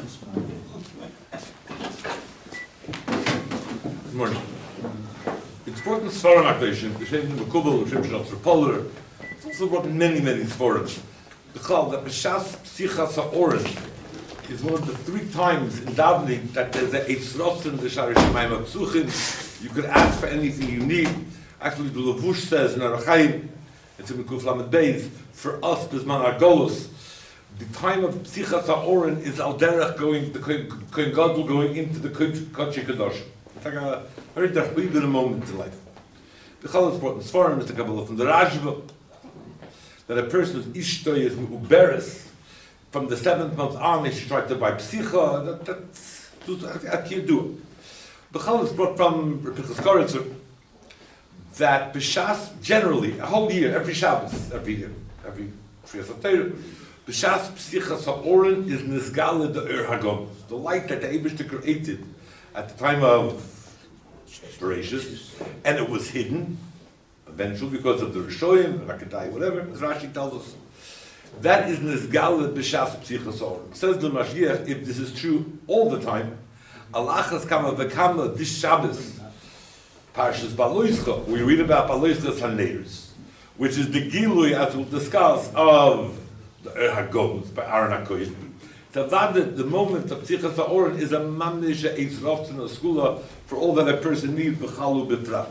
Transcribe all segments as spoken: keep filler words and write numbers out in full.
Good morning. It's important Sfarim Akdashim, the Shem Mekubal, the Shem Shalom Polar. It's also brought in many, many Sfarim. The Chal, that B'Shas Psichas HaOren is one of the three times in davening that there's a Eitzrotzen, the Shari Shemayim HaPsuchim. You could ask for anything you need. Actually, the Levush says in Arachayim, it's in Mekuf Lamed Beis, for us, Bizman Argolos, the time of Psichas HaOren is Al Derech going, the Kohen Gadol going into the Kodesh Kadosh. It's like a very dachbid moment in life. The Chal is brought in Sfarim, is the Kabbalah from the Rajva, that a person's Ishto is Uberes, from the seventh month on, he should try to buy Psicha, that, that's, how can you do it? The Chal is brought from Pinchas Koritzer, that B'Shas, generally, a whole year, every Shabbos, every year, every Shrias HaTorah, B'Shas Psichas HaOren is Nizgale the Ur Hagom, the light that the Eibishter created at the time of Bereshis, and it was hidden, eventually because of the Rishoyim, Rakadai, whatever, as Rashi tells us. That is Nizgale B'Shas Psichas HaOren. Says the Mashiach, if this is true all the time, Alachas Kama V'Kama, this Shabbos, Parshas Baloischa, we read about Baloischa's Haneirus, which is the Gilui, as we'll discuss, of the Er HaGolos by Aaron HaKoyin. The moment of Psichas HaOren is a mamnish Eitzroft in a skula for all that a person needs, B'chalu B'tra.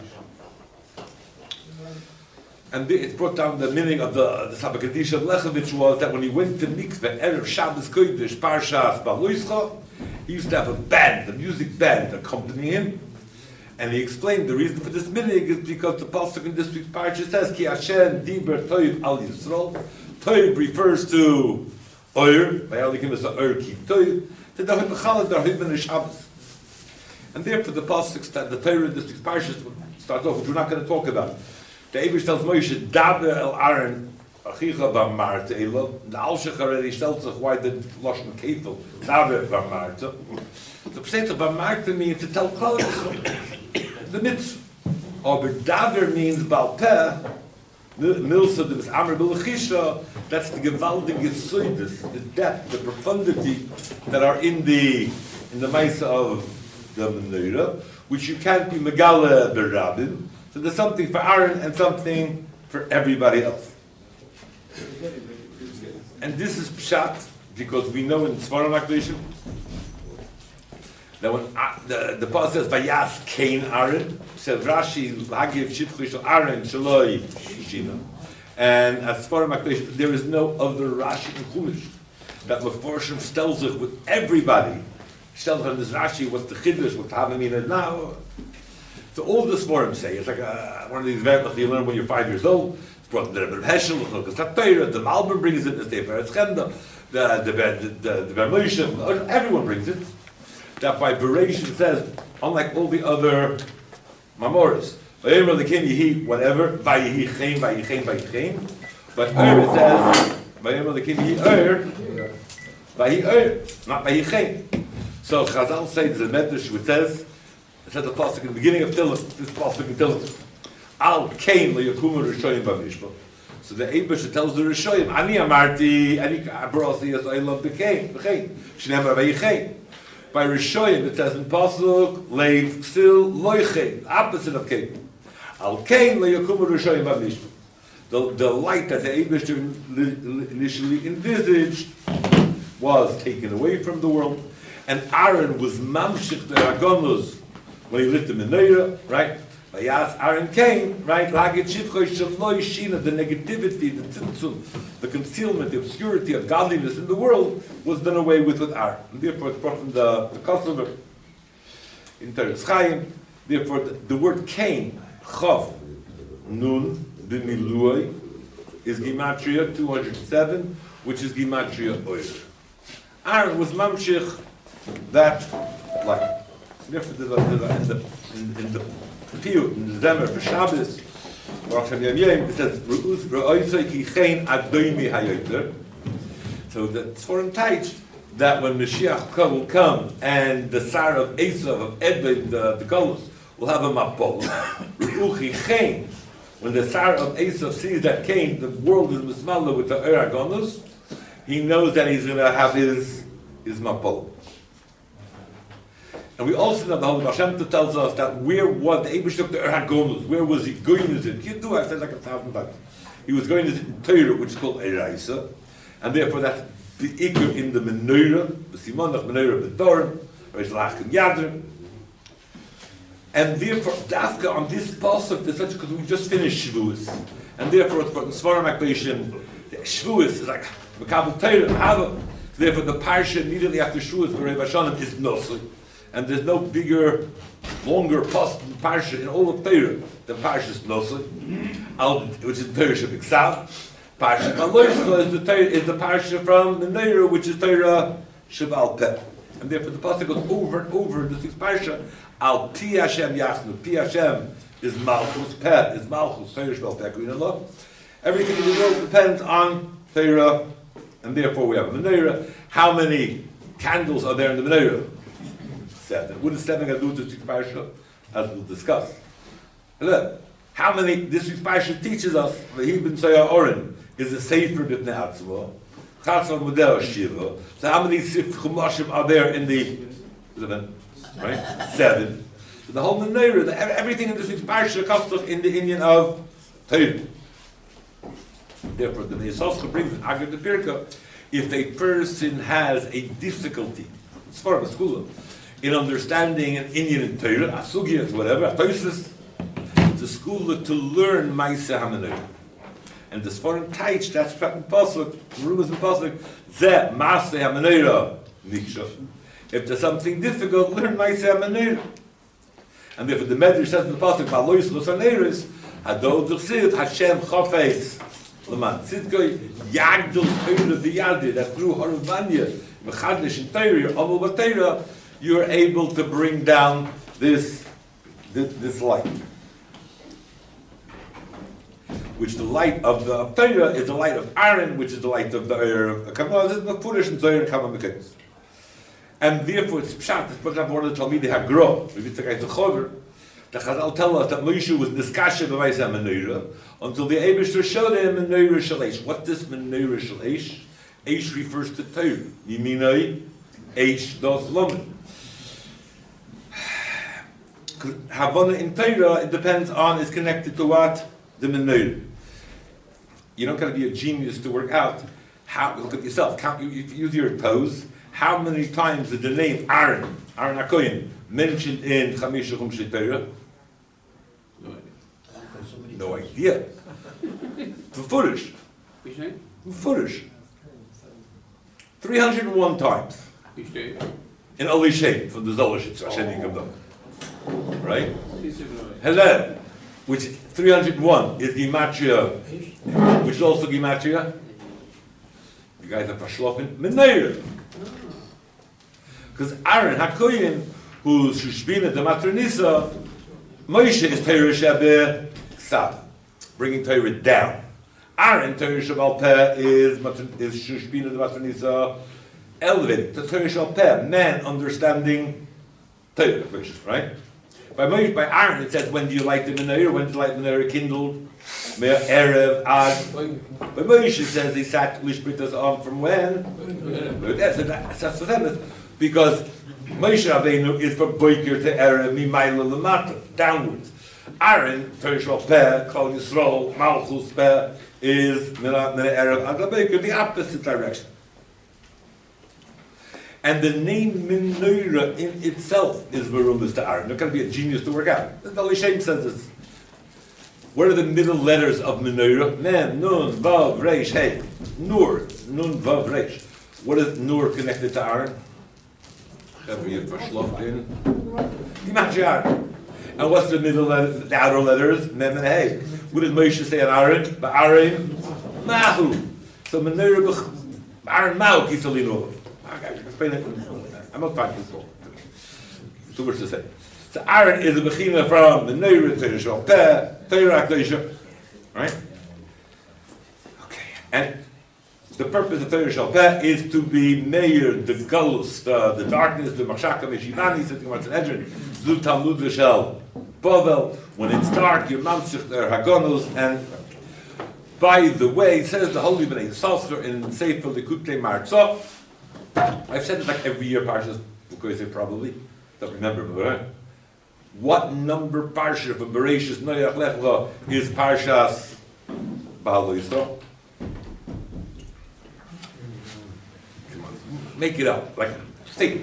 And it's brought down the meaning of the, the Sabakadish of Lechevich was that when he went to Mikveh, Erev Shabbos Kodesh, Parshas Baloischa, he used to have a band, a music band accompany him. And he explained the reason for this minig is because the pasuk in this week's parasha says Ki Hashem Diber Toiv Al Yisrael. Toiv refers to Oyer, by Alikim is a Oyer Ki Toiv. To the Hibachal the Hibben Shabbos. And therefore the pasuk that the Torah in this week's parasha starts off, which we're not going to talk about. The Eibush tells Moshe Daber El Aaron Achicha B'Marta Elo. The Alshach already tells us why the Lashon Kefil Daber B'Marta. The Pesach B'Marta means to tell Klal the mitzvah. Or Daver means Balpeh, Milsa, the Amr B'Lechisha, that's the Gevaldig Yisoidus, the depth, the profundity that are in the in the Maisa of the Menorah, which you can't be Megala B'Rabim. So there's something for Aaron and something for everybody else. And this is Pshat, because we know in Sfarim Akdashim, that when uh, the the Paul says Vayas Kain Aaron, says Rashi Hagiv Shitchu Shel Aaron Shaloi Shina, and as far as there is no other Rashi in Chumash that Meforshim tells us with everybody. Tells on this Rashi what's the Chiddush, what Havamina is now. So all this Sforim say it's like a, one of these verses you learn when you're five years old. It's brought the Rebbe Heschel, the Torah, the Malbim brings it, the Sefer Etzchemda, the the the the Bermoshe, everyone brings it. That by Bereishit says, unlike all the other Mamoris, Vayomer Lekim Yehi, whatever, Vayehi Chen, Vayehi Vayehi but Er it says, Vayomer Lekim Yehi Er, Vayehi Er, not Vayehi Chen. So Chazal says, the Medrash, which says, it says the pasuk in the beginning of Tillim, this pasuk in Tillim, Al Kain LeYakumu Rishoyim B'Mishpah. So the Eibush tells the Rishoyim, Ani Amarti, Ani Abrasi, Yes, I love the Kain, the Kain, Shneimar Vayehi Chen. By Rishoyim, it says in Pasuk, Leiv Ksil Loiche, opposite of Kain. Al Kain Leyakumu Rishoyim B'Mishpah. The the light that the Eibush initially envisaged was taken away from the world, and Aaron was mamshich the Agonos when he lived in Menorah, right? Vayas Aaron Kain, right? Lagit Shivchoy Shavloi Shina, the negativity, the tzimtzum, the concealment, the obscurity of godliness in the world was done away with with Aaron. And therefore, it's brought from the, the Kosover in Teretz Chaim. Therefore, the, the word Kain, Chav, Nun, B'Miluay, is Gematria two hundred seven, which is Gematria Oyer. Aaron was mamshich that light. Therefore, in the in, in the Piyut, in the Zemer for Shabbos, Rosh Hashanah, it says, Re'uz Re'oisoi Ki Chen Adoimi Hayoter. So that's for him tight that when Mashiach will come and the Sar of Esav, of Edved, the, the Golos, will have a mapol. Re'uchi Chen, when the Sar of Esav sees that Cain, the world is mismala with the Er Agonos, he knows that he's going to have his is Mapol. And we also know the Holy Baal Shem Tov tells us that where was the Eibush Dr. Erhagonus, where was he going to it? You do, I've said like a thousand times. He was going to it in Torah, which is called Eiraisa, and therefore that's the Iker in the Menorah, the Simonach Menorah B'Dorim, or is Lachim Yadrim. And therefore, Dafka on this pasuk, because we just finished Shavuos, and therefore it's got in Svarim Akbashim, Shavuos is like Makabel Torah, Hava. Therefore, the parsha immediately after Shavuos, B'Rei Vashanim, is Nosli. And there's no bigger, longer post parsha in all of Torah than Parshas Nosli, which is Torah Shabbat. Parsha Kaloischa is the Torah, is the parsha from the Neira, which is Torah Shabbat Peh. And therefore the pasuk goes over and over in the sixth parsha. Al Pi Hashem Yachnu. Pi Hashem is Malchus. Peh is Malchus. Torah Shabbat Peh. We know everything in the world depends on Torah, and therefore we have a Menorah. How many candles are there in the Menorah? Seven. What is seven going to do to this parsha? As we'll discuss. Look, how many, this week's parsha teaches us, V'hi ben Tzayah Oren is a Sefer B'Bnei Atzma, Chatzon Model Shiva. So how many Sif Chumashim are there in the, seven, right? Seven. So the whole Menorah, everything in this week's parsha comes to us in the Indian of Torah. Therefore, the Yisoscha brings in Agad the Pirka, if a person has a difficulty, it's for a school, in understanding an Indian in Torah, a Sugiyah, whatever, a Tosis, the school to learn Maaseh HaMenorah. And the Sforim Taich, that's Prat and Pasuk, Rumas and Pasuk, Zeh Maaseh HaMenorah Niksha. If there's something difficult, learn Maaseh HaMenorah. And therefore the Medrash says in the Pasuk, Ba'lois Los HaNeiros, Hadol Duchsid, Hashem Chafez, Laman Tzidkoi, Yagdul Torah V'Yadi, that through Haravanya, Mechadlish in Torah, Amal B'Torah, you're able to bring down this, this, this light. Which the light of the Torah is the light of Aaron, which is the light of the Eir of Kabbalah. This is the Purish and Zohar and Kabbalah Mekayis. And therefore it's Pshat, it's Pshat for the Talmidei HaGro, the Chazal tell us that Moshe was Niskasha B'Mais HaMenorah until the Eibishter showed him Menorah Shalesh. What's this Menorah Shalesh? Eish refers to Torah. Yiminoi, Eish does Lomen. Havana in Torah, it depends on, is connected to what? The Menorah. You don't got to be a genius to work out how, look at yourself, count, you, you use your toes, how many times did the name Aaron, Aaron HaKohen, mentioned in Chamisha Chumshei Torah? No idea. Furish. Furish. three hundred one times. In Oli Shem, from the Zolashitz, Hashem Yikam. Right? Hello, which three hundred one is Gematria, which is also Gematria. You guys are Pashlofen, Menorah. Because Aaron HaKohen, who's Shushbina the Matronisa, Moshe is Torah Shabbat Ksav, bringing Torah down. Aaron, Torah Shabbat Peh, is, is Shushbina the Matronisa, elevating. The Torah Shabbat Peh, man understanding Torah, right? By Moshe, by Aaron, it says, when do you light the menorah? When do you light the menorah kindled? Erev, Ad. By Moshe, it says, he sat Lishbritas on from when? That's for them. Because Moshe Rabbeinu is from Boiker to Erev, Mimayla Lamata, downwards. Aaron, Torah Shabbat Peh, Kol Yisrael, Malchus Peh, is Mina Erev, Ad Boiker, the opposite direction. And the name Menorah in itself is Merumbas to Aaron. Not going to be a genius to work out. The Oli Shem says this. What are the middle letters of Menorah? Mem, Nun, Vav, Reish, Hey. Nur, Nun, Vav, Reish. What is Nur connected to Aaron? Every year for Shlofkin. And what's the middle letter, the outer letters? Mem and Hey. What did Moshe say on Aaron? Ba'arim, Mahu. So Menorah, Aaron Mahu, Kisalino. Okay, explain it. I'm not talking for two words to say. So Aaron is a bechina from the Menorah Torah Shabbat Peh, Torah HaKadosh, right? Okay, and the purpose of Torah Shabbat Peh is to be mayor, the galus, the, the darkness, the machshaka meshivani, sitting on Sanhedrin, zu Talmud v'shel Bavel. When it's dark, you're mamshich der hagonos. And by the way, it says the Holy Bnei Yissaschar in Sefer Likutei Marzah, I've said it like every year, Parshas, because I probably don't remember, but right? What number Parsha from Bereshis Noach Lech Lo is Parshas Bahal Yisrael? Come on, make it up, like, think.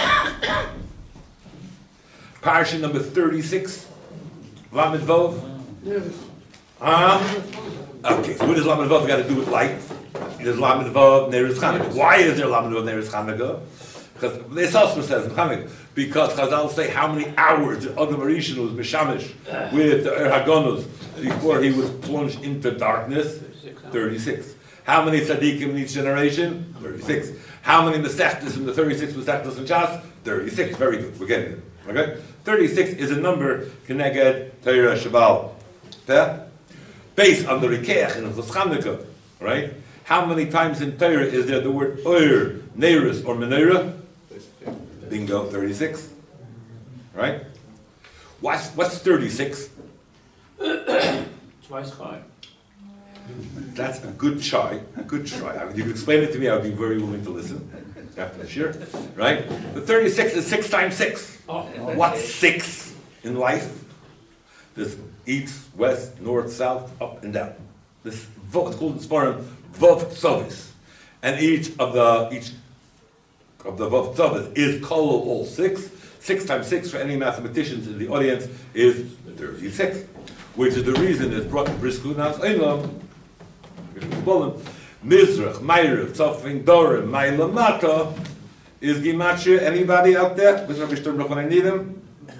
Parsha number thirty-six, Lamed Vov. Yes. Ah, okay. So what does Lamed Vov got to do with light? There's Lamed Vov, Neres Chanukah. Why is there Lamed Vov, Neres Chanukah? Because this also says in Chanukah, because Chazal say how many hours the Adam Rishon was mishamish with the Er Hagonos before he was plunged into darkness. Thirty-six. How many tzaddikim in each generation? Thirty-six. How many Masechtas in the thirty-six Masechtas and Shas? Thirty-six. Very good. We're getting it. Okay. Thirty-six is a number Keneged Torah Shabbat. Yeah? Based on the Rikeach and the Chanukah, right? How many times in Torah is there the word Oyer, Neirus, or Menorah? Bingo, thirty-six. Right? What's, what's thirty-six? Twice five. That's a good try. A good try. I mean, you could explain it to me, I would be very willing to listen. After this year. Right? The thirty-six is six times six. Oh. What's six in life? There's east, west, north, south, up and down. This Vov, it's called in Sfarim Vov Tzovis. And each of the each of the Vov Tzovis is Kol all six. Six times six for any mathematicians in the audience is thirty-six. Which is the reason it's brought to Brisku Nas Eilam. Mizrach, Ma'ariv, Tzofim, Dorim, Ma'ila Mata is Gimatria. Anybody out there? With Rabbi Sturm when I need him?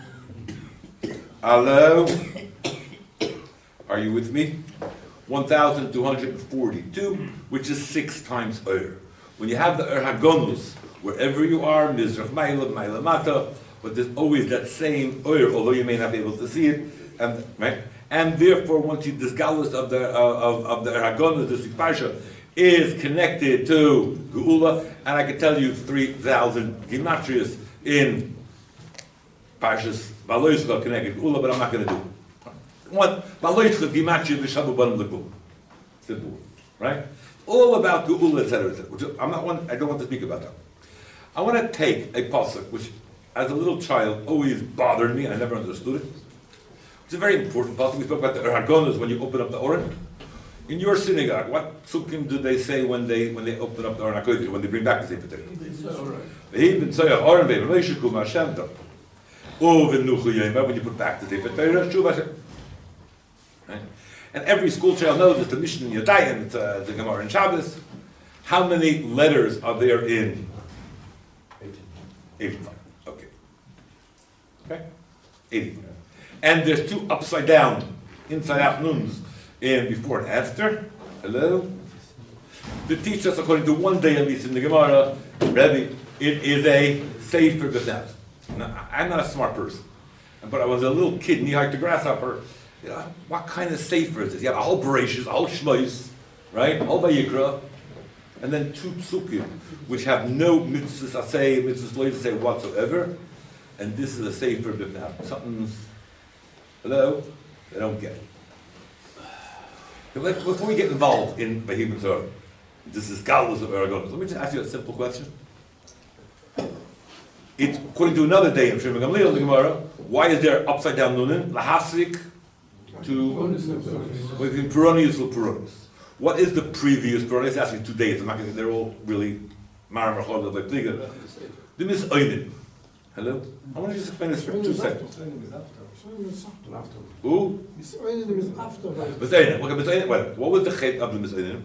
Hello? Are you with me? one thousand two hundred forty-two, which is six times Ur. When you have the Ur Hagonus, wherever you are, Mizrach, Ma'ila, Ma'ila Mata, but there's always that same Ur, although you may not be able to see it, and right? And therefore, once you disgalus of the uh, of, of the Ur Hagonus, the Parsha, is connected to Geula, and I can tell you three thousand Gematrias in Parshas Baloischa connected to Geula, but I'm not going to do it. One, Baloischa Gematria B'Shabu Banim L'Geula. Simple, right? All about Geula, et cetera, et cetera. Which I'm not one. I don't want to speak about that. I want to take a pasuk which, as a little child, always bothered me. I never understood it. It's a very important pasuk. We spoke about the Ur Hagonus when you open up the Oren. In your synagogue, what psukim do they say when they when they open up the Aron HaKodesh, when they bring back the Sefer Torah? When you put back the Sefer Torah, Shuv Hashem. And every school child knows it's the Mishnah in Yadayim, it's uh, the Gemara in Shabbos. How many letters are there in? eighty-five. Okay. Okay? eighty-five. And there's two upside down, inside out nuns. In before and after, hello. To teach us according to one day at least in the Gemara, Rebbe, it is a sefer b'naz. Now, I'm not a smart person, but I was a little kid, knee-high to grasshopper. You know, what kind of sefer is this? You have a whole Bereshis, a whole Shmois, right? A whole Vayikra, and then two psukim, which have no mitzvahs asay, mitzvahs lo say whatsoever, and this is a sefer b'naz. Something's, hello, they don't get it. Before we get involved in Behemah Torah, this is Galus of Aragon. Let me just ask you a simple question. It's according to another day in Shemar Gamliel, the Gemara. Why is there upside down nunin? Lahasik to within Puronius or Puronius. What is the previous Puronius? It's actually two days. I'm not going to, they're all really Maram Rachod like Pliga. The Mis Oinin. Hello? I want to just explain this for two seconds. Who? Misoinim is after. Misoinim. Okay, Misoinim. Well, what was the chet of the Misoinim?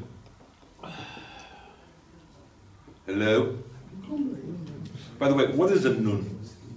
Hello? By the way, what is a nun?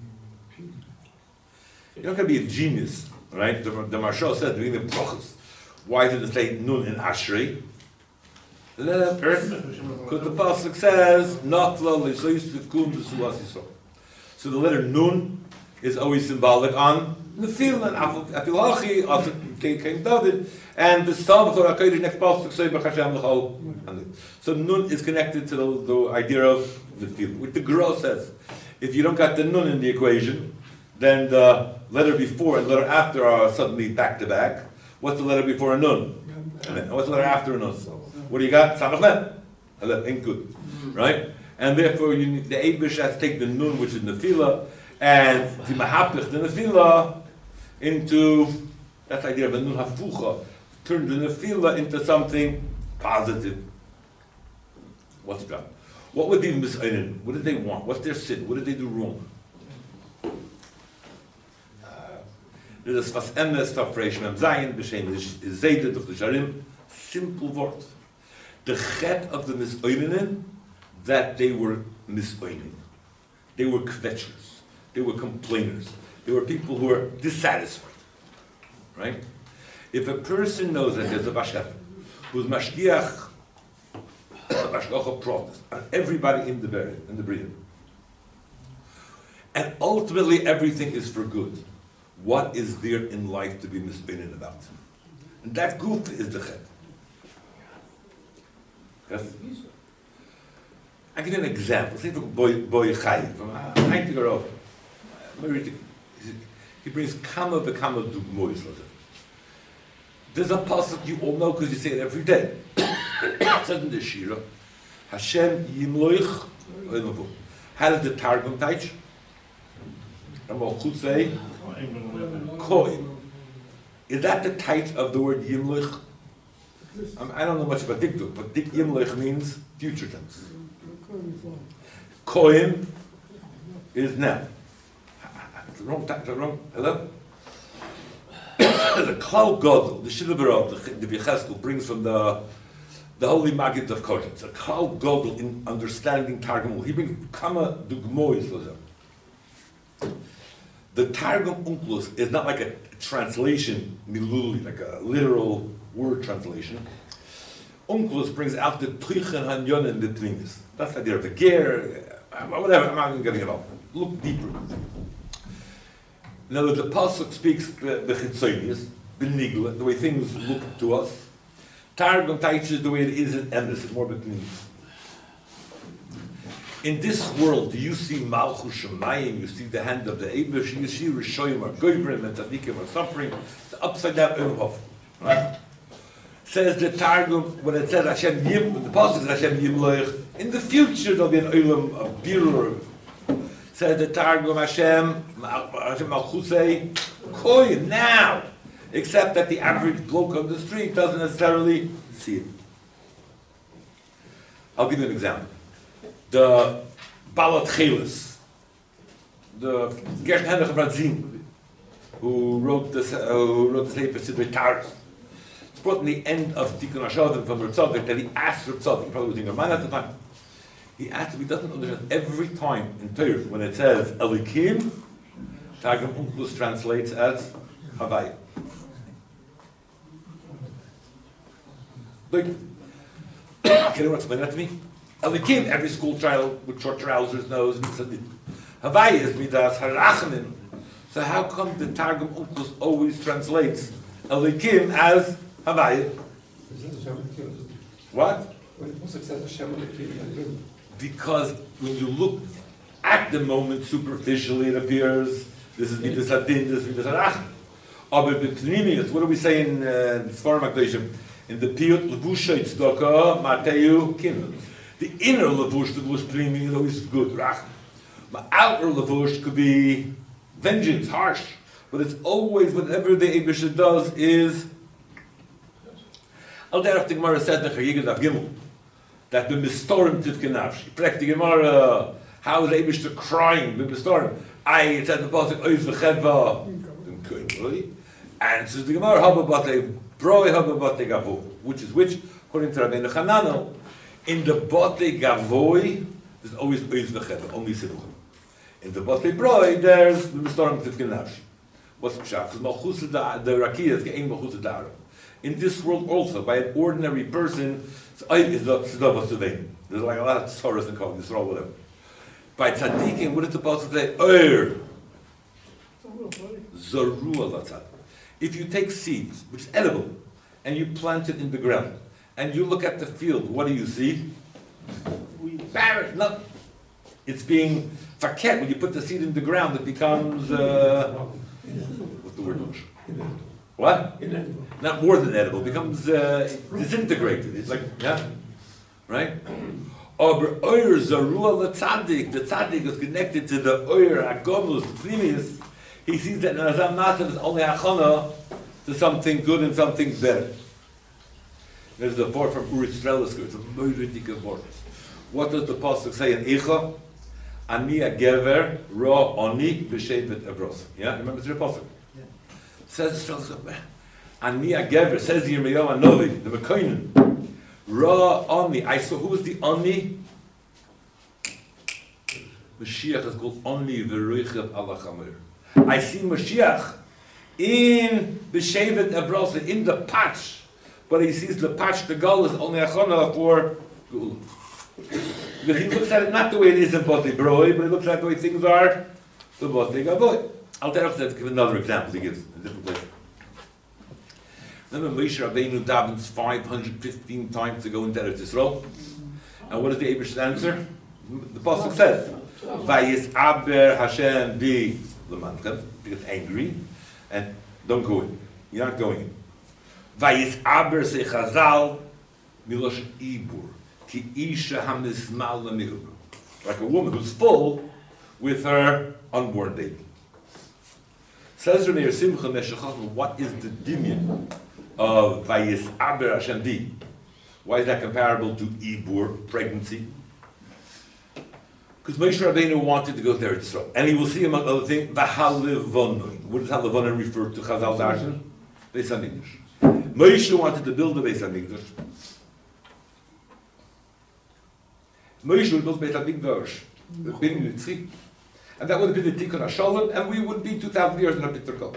You're not going to be a genius, right? The, the Marshal said, doing the brachos. Why did it say nun in Ashrei? Because the pasuk says, "Nafla le'soyisivkum b'sulas yisrael." So the letter nun is always symbolic on Nefil and Afilachi, after King David, and the Psalm of HaKodesh next pasuk say B'Hashem l'chol. So nun is connected to the, the idea of Nefil, which the Gra says. If you don't got the nun in the equation, then the letter before and letter after are suddenly back to back. What's the letter before a nun? And what's the letter after a nun? What do you got? Samach Mem. Ain't good, right? And therefore, you need, the Eibush has to take the nun, which is nefila, and the mahapich, the nefila, into, that's the idea of the nun hafucha, turn the nefila into something positive. What's that? What would be misayin? What did they want? What's their sin? What did they do wrong? There's a sfas emes, tafresh mem zayin, b'shem zaydet of the sharim. Simple word. The chet of the misoynin, that they were misoynin. They were kvetchers. They were complainers. They were people who were dissatisfied. Right? If a person knows that there's a bashef who's mashgiach, mashgiach of prophets, on everybody in the burial, in the bria, and ultimately everything is for good, what is there in life to be misoynin about? And that group is the chet. Yes? I'll give you an example. Think of Boy Boy Chai from ninety year old. He brings kama bekama dugmois. There's a pasuk you all know because you say it every day. It says in the Shira, Hashem yimloich. How does the Targum teach? Ramal Chutzei Koi. Is that the type of the word yimloich? Um, I don't know much about dikduk, but dik yimloich means future tense. Koim is now. It's the wrong time, the wrong, hello? The Klal Gadol, the Shilabarav, the V'cheskel brings from the the holy Maggid of Kodesh. The Klal Gadol in understanding Targum, he brings kama dugmois for them. The Targum Onkelos is not like a translation, miluli, like a literal word translation. Onkelos brings out the Tuichen Hanyonen between this. That's the idea of the ger, whatever, I'm not even getting it all. Look deeper. Now the Pasuk speaks the Chitzonius, the way things look to us. Targum teaches the way it is in Emes, it's more between. In this world, do you see Malchus Shemayim, you see the hand of the Eibush, you see Rishoyim or Goybrim and Tzadikim are suffering, the upside down Erehof. Right? Says the Targum, when it says Hashem Yim, the Pasuk says Hashem Yimloich, in the future there'll be an Olam of Birur. Says the Targum Hashem, Hashem Malchusei, Koi, now! Except that the average bloke on the street doesn't necessarily see it. I'll give you an example. The Balat Chelis, the Gershon Henrich Bradzin, who wrote this, uh, who wrote the Sefer Sidrei Taras. It's brought in the end of Tikkun HaShodim from Ritzadik that he asked Ritzadik, he probably was in German at the time, he asked him, he doesn't understand every time in Torah when it says Elikim, Targum Onkelos translates as Havaya. Like, can anyone explain that to me? Elikim, every school child with short trousers knows. Havaya is midas harachnin. So how come the Targum Onkelos always translates Elikim as Havaya? What? Because when you look at the moment superficially, it appears this is midas hadin, this is midas harachnin. Aber b'pnimius, what do we say in uh, Sfarim HaKadoshim? In the Piyut Levusha Tzedakah Mateu Kim. The inner Levush, the Levush Pnimi, is always good, Rach. The outer Levush could be vengeance, harsh, but it's always whatever the Eibusha does is. Al derech the Gemara said Necher Yigad Av Gimel that the Mistorim Tivkenavshi. Prek the Gemara, how is Eibusha crying? The Mistorim. I it said the pasuk Oiz v'Chedva. And says the Gemara Haba Batei Broi Haba Batei Gavoi, which is which according to Rabbeinu Chananel. In the Batei Gavoi, there's always Oiz v'Chedva, only Siduchim. In the Batei Broi, there's the Mistorim Tivkenavshi. What's Pshat? Because Malchus the Rakia is Ge'en Malchus Dara. In this world also, by an ordinary person, it's not Tzedavah Suvein. There's like a lot of Tzoros and Kol Yisrael, whatever. By Tzadikim, what is the Pasuk say? Oir. Zarua Latzad. If you take seeds, which is edible, and you plant it in the ground, and you look at the field, what do you see? Barren, no. It's being faket. When you put the seed in the ground, it becomes, uh, what's the word? What? Not more than edible. It becomes uh, disintegrated. It's like, yeah? Right? Aber Oyer Zarua the Tzaddik, the Tzaddik is connected to the Oyer Agomus, Plinius. He sees that Nazam Matam is only Achana to something good and something better. There's a word from Uri Strelis, it's a Moiritika word. What does the Pasuk say in Icha? Ani Agever Ra Oni B'Shevet Evros. Yeah, remember the Pasuk? Yeah. Says Strelis, Ani Agever, says Yirmiyahu Anovi, the Mekoinen. Ra Oni. I saw who was the Oni? Mashiach is called Oni V'Ruichav Ala Chamir. I see Mashiach in B'Shevet Evros, in the patch, but he sees the patch, the goal is only Achana for Gula. Because he looks at it not the way it is in Botei Broi, but he looks at the way things are the Botei Gavoy. I'll tell you to give another example he gives in a different place. Remember Moshe Rabbeinu davens five hundred fifteen times to go into Eretz Yisrael? And what does the Eibush answer? The Pasuk says, Vayis Aber Hashem bi L'manchem, because angry, and don't go in. You're not going in. Vayis Aber se Chazal Milosh Ibur. Like a woman who's full with her unborn baby. Says Rameir Simcha Meshachot, what is the dimion of Vayis Aber Hashem Bi? Why is that comparable to Ibur, pregnancy? Because Moshe Rabbeinu wanted to go there to Israel. And he will see, among other things, V'halevonoi. What does Halevonoi refer to? Chazal Darshan? Beis HaMikdash. Moshe wanted to build the Beis HaMikdash. Moshe would build Beis HaMikdash, the Bin Yitzchak, and that would have been the Tikkun HaShalom, and we would be two thousand years in a Bitter Kolos.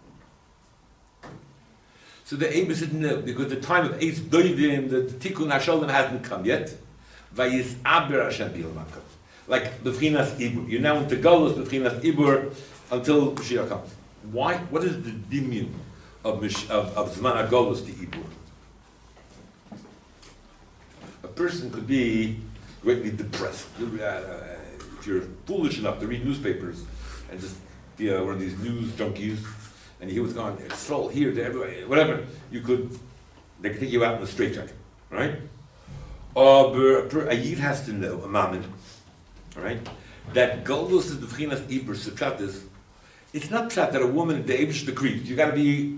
So the Amos said no, because the time of Eitz Doivim, the Tikkun HaShalom hasn't come yet. Vayis Aber Hashem Bil Makam. Like B'chinas Ibur. You're now into Golos, B'chinas Ibur, until Mashiach comes. Why? What is the dimion of, of, of Zman HaGolos to Ibur? A person could be greatly depressed. Uh, if you're foolish enough to read newspapers and just be uh, one of these news junkies, and you hear what's going on, stroll here, there, everywhere, whatever, you could, they could take you out in a straitjacket, right? Or uh, a yid has to know, a mammon, right, that Golus is the B'chinas Ibur Sutratis. It's not pshat that a woman, the Eibush decrees, you got to be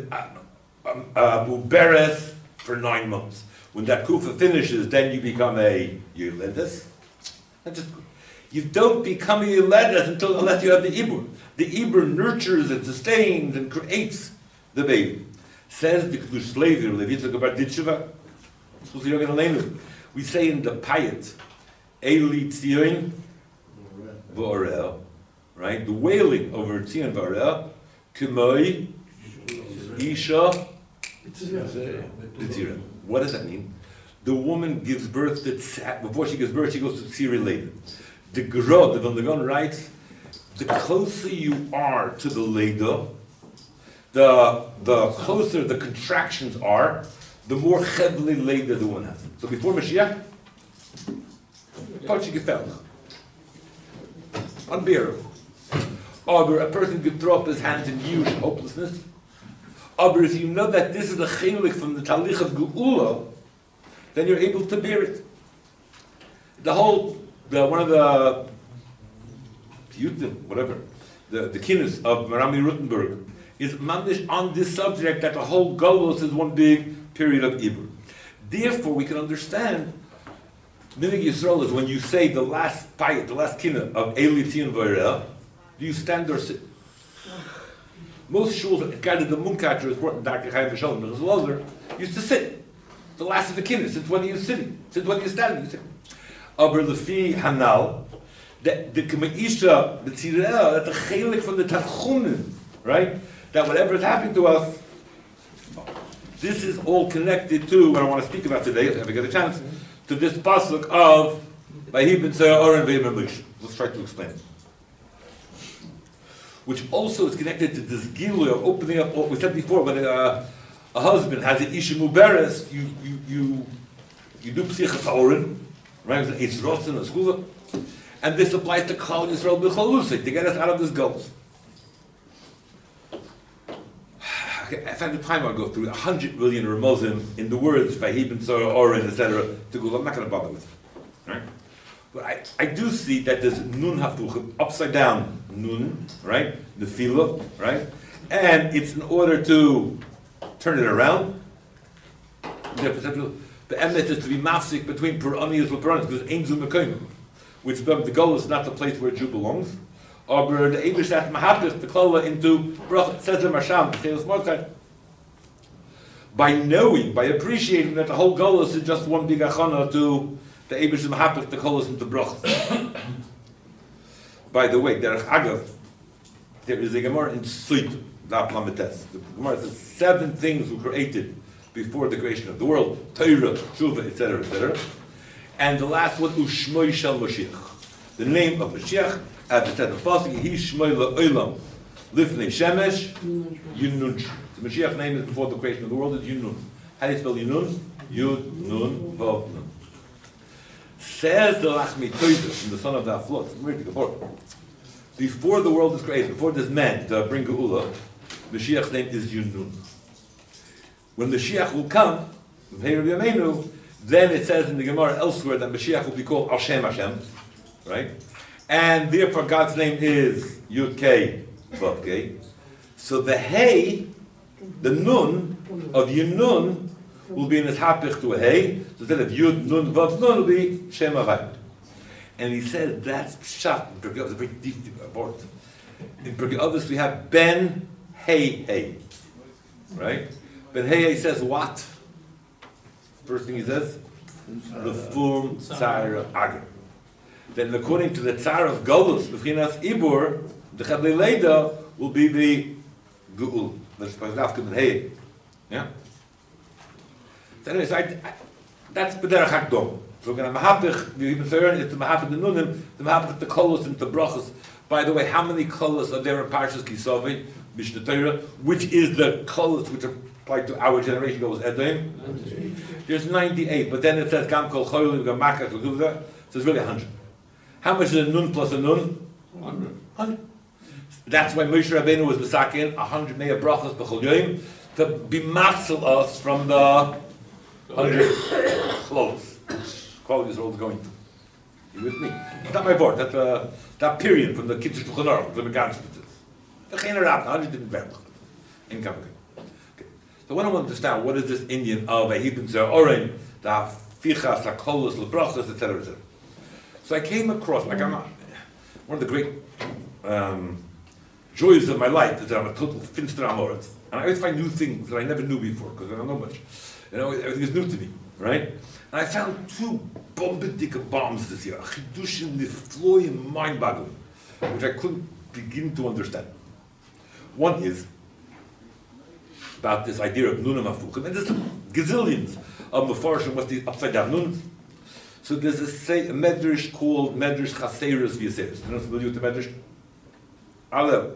a muberes for nine months. When that kufa finishes, then you become a Yeledus. You don't become a Yeledus until unless you have the Ibur. The Ibur nurtures and sustains and creates the baby. Says the Kedush Levi, Levitza Gabar Ditshuva. We say in the Payat, Eli Tzion V'orel, right? The wailing over Tzion V'orel, K'moi Isha B'tzira. What does that mean? The woman gives birth to, before she gives birth, she goes to tzir related. The Gerod, the Vilna Gaon writes, the closer you are to the Leda, the, the closer the contractions are, the more chevli Leda the one has. So before Mashiach, Pachi Gefel. Unbearable. Or a person could throw up his hands in huge hopelessness. But if you know that this is a chelik from the Talich of Geula, then you're able to bear it. The whole, the, one of the Yutim, whatever, the, the kinus of Marami Rutenberg is mandish on this subject that the whole Golos is one big period of Ibur. Therefore, we can understand Minig Yisrael is when you say the last payat, the last kinah of Eli Tzion V'orel, do you stand or sit? Most shuls, kind of the Munkatcher is brought in Doctor Chaim V'Shalom, but Lozer used to sit. The last of the kinnis. Since when are you sitting? Since when are you standing? You sit. Aber lefi Hanal, the the K'ma'isha, the Tzirel, that's a chelik from the Tanchumen, right? That whatever is happening to us, this is all connected to what I want to speak about today, if I get a chance, to this pasuk of Vayhi b'tzayah Oren v'yimem Moshe. Let's try to explain it. Which also is connected to this Gilu of opening up what we said before, when a, a husband has an Isha Muberes, you, you, you, you do Psichas Oren, right? It's Rotzen and Skula. And this applies to Klal Yisrael B'Chalusik, to get us out of this gulf. If I had the time, I'll go through a hundred million Ramozim in the words Vayhi b'tzayah Oren, et cetera, to go. I'm not going to bother with it. right? But I, I do see that there's nun hafuchim, upside down nun, right? The fila, right? And it's in order to turn it around. The emet is to be mafsik between Puranias and Puranis, because Ein Zu Mekoim, which the goal is not the place where Jew belongs. Or the Eibush that Mahapis, the Klola into Brach, says the Marsham, Teos Mordechai. By knowing, by appreciating that the whole goal is just one big achana to the Eibush and Mahapis, the Klola into Brach. By the way, Derech Agav, there is a Gemara in Suyt, Daf Lametes. The Gemara says seven things were created before the creation of the world, Torah, Tshuva, et cetera, et cetera. And the last one, Ushmoy Shel Mashiach. The name of Mashiach, at the tenth of Pasuk, He Shmoy LaOlam, Lifnei Shemesh, Yunun. The Mashiach name is before the creation of the world, is Yunun. How do you spell Yunun? Yud, Nun, Vav, Nun. Says the Lachmi Toidah, from the son of the Aflot, before the world is created, before this man to bring Geula, Mashiach's name is Yunun. When the Mashiach will come, then it says in the Gemara elsewhere that Mashiach will be called Hashem Hashem, right? And therefore God's name is Yud Kei Vav Kei. So the Hey, the Nun of Yunun will be in his hapich to a Hey. So instead of Yud Nun Vav Nun will be Shem Havai. And he says that's Pshat. It's a very deep, deep abort. In Pirkei Avos we have Ben Hey Hey, right? Ben Hey Hey says what? First thing he says, Reform Tzara Agar. Then according to the Tzar of Golus, B'chinas Ibur, the Chadlei Leida will be the Geul. That's by Dafka Ben Hey. Yeah? So anyways, I, I, that's B'derech HaKdom. So we're going to Mahapich, the Ibn Sayyid, it's the Mahapich the Nunim, the Mahapich the Kolos and the Brachos. By the way, how many Kolos are there in Parshas Kisavei, Mishnah Torah, which is the Kolos which are applied to our generation, goes Edom? There's ninety-eight, but then it says Gam Kol Cholim, Gam Makach, so it's really one hundred. How much is a Nun plus a Nun? one hundred. That's why Moshe Rabbeinu was Mesakin, one hundred Mea Brachos B'chol Yoim, to be matzil us from the one hundred clothes. Qualities are all going to. You with me? It's not my board. That uh, that period from the Kitzur Shulchan Aruch, the Megan Spitzes. The Chenerab, one hundred didn't bear. Income. Okay. So when I want to understand what is this Indian of a Hebron Oren, the Fichas, the Kolos, the Brachos, et cetera, et cetera. So I came across, like I'm not, one of the great um, joys of my life is that I'm a total finster amoritz. And I always find new things that I never knew before, because I don't know much. You know, everything is new to me, right? And I found two bombastic bombs this year, Chidushim, Nifloy, mind-boggling, which I couldn't begin to understand. One is about this idea of Nunam Afuchim, and there's gazillions of Mefarshim, what's the upside down Nun. So there's a, say, a medrash called Medrash Chaseirus V'Yaseirus. You know familiar with the medrash? Hello.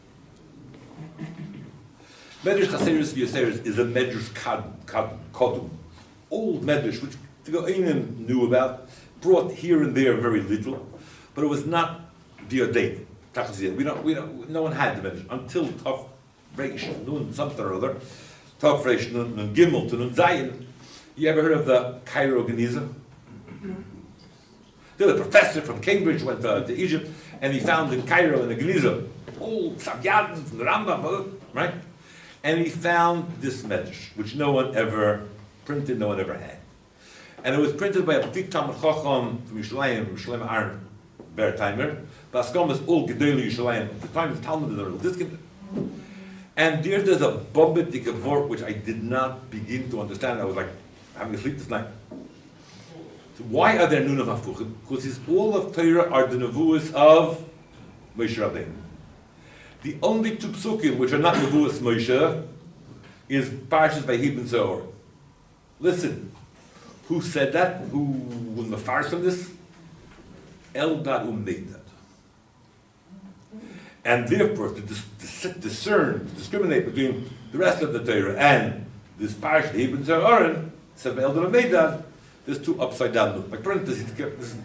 Medrash Chaseirus V'Yaseirus is a medrash kodum, old medrash which the Go'anim knew about, brought here and there very little, but it was not diodate. We don't, we don't, no one had the medrash until Tov Reish Nun something or other, Tov Reish Nun Nun Gimel to Nun Zayin. You ever heard of the Cairo Geniza? The professor from Cambridge went to, to Egypt, and he found in Cairo in the Geniza old Sabyadins and the Rambam, right? And he found this medrash, which no one ever printed, no one ever had. And it was printed by a big Talmud Chacham from Yerushalayim, Yerushalayim Aaron Bertheimer. Baskom is all Gedolei Yerushalayim. At the time of the Talmud in the real discount. And there, there's a bombastic word which I did not begin to understand. I was like having a sleep this night. So why are there Nunav Hafuchim? Because all of Torah are the Nevuas of Moshe Rabbeinu. The only two psukim which are not Nevuas Moshe is Parshas Vayhi Zohar. Listen, who said that? Who was Mefarsh on this? Eldad Umeidad. And therefore, to dis dis discern, to discriminate between the rest of the Torah and this Parshas Vayhi Zohar, said by Eldad Umeidad, there's two upside down. Like parentheses. This.